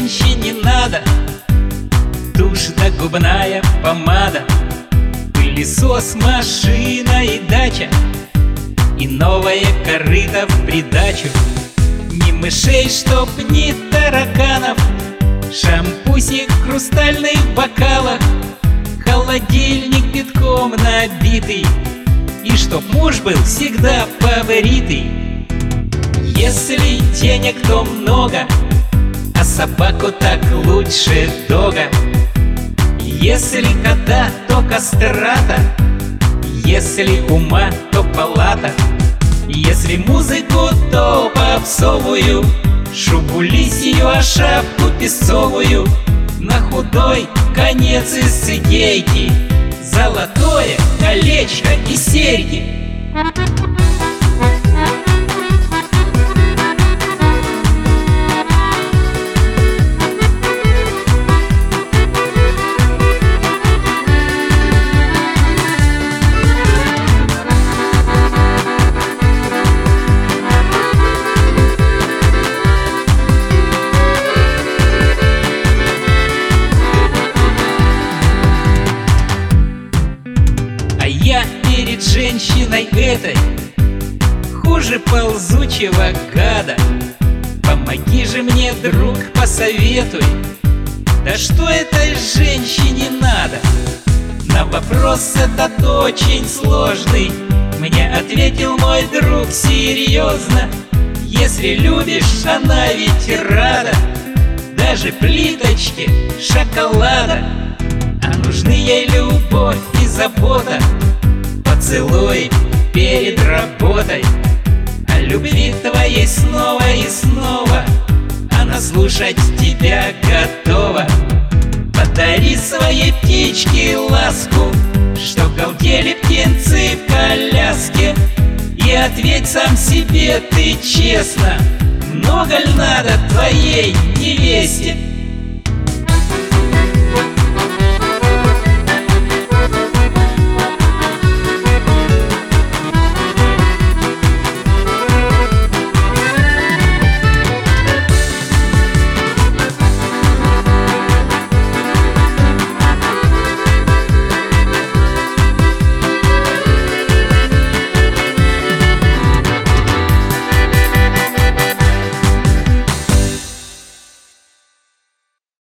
женщине надо душ да губная помада, пылесос, машина и дача, и новое корыто в придачу. Ни мышей, чтоб ни тараканов, шампусик в хрустальных бокалах, холодильник битком набитый, и чтоб муж был всегда побритый. Если денег, то много, а собаку так лучше дога. Если кота, то кастрата, если ума, то палата. Если музыку, то попсовую, шубу лисью, а шапку песцовую. На худой конец из идейки золотое колечко и серьги. Я перед женщиной этой хуже ползучего гада. Помоги же мне, друг, посоветуй, да что этой женщине надо? На вопрос этот очень сложный мне ответил мой друг серьезно: если любишь, она ведь рада даже плиточке шоколада. А нужны ей любовь и забота, поцелуй перед работой. О любви твоей снова и снова она слушать тебя готова. Подари своей птичке ласку, что галдели птенцы в коляске. И ответь сам себе ты честно: много ль надо твоей невесте?